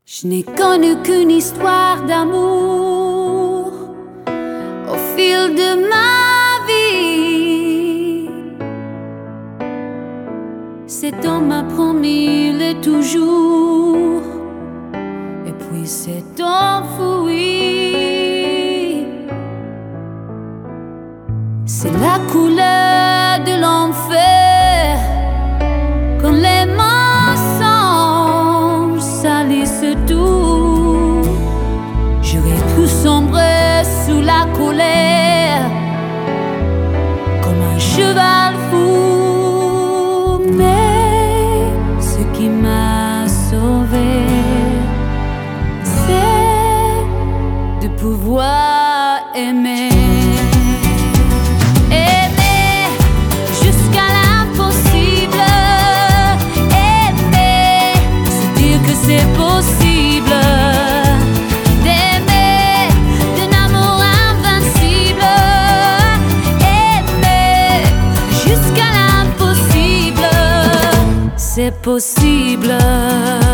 Je n'ai connu qu'une histoire d'amour au fil de ma vie. Cet homme m'a promis le toujours, et puis s'est enfui. C'est la couleur de l'enfer quand les mensonges salissent tout. J'aurais pu sombrer sous la colère comme un cheval fou, mais ce qui m'a sauvé, c'est de pouvoir aimer. C'est possible d'aimer d'un amour invincible, aimer jusqu'à l'impossible, c'est possible.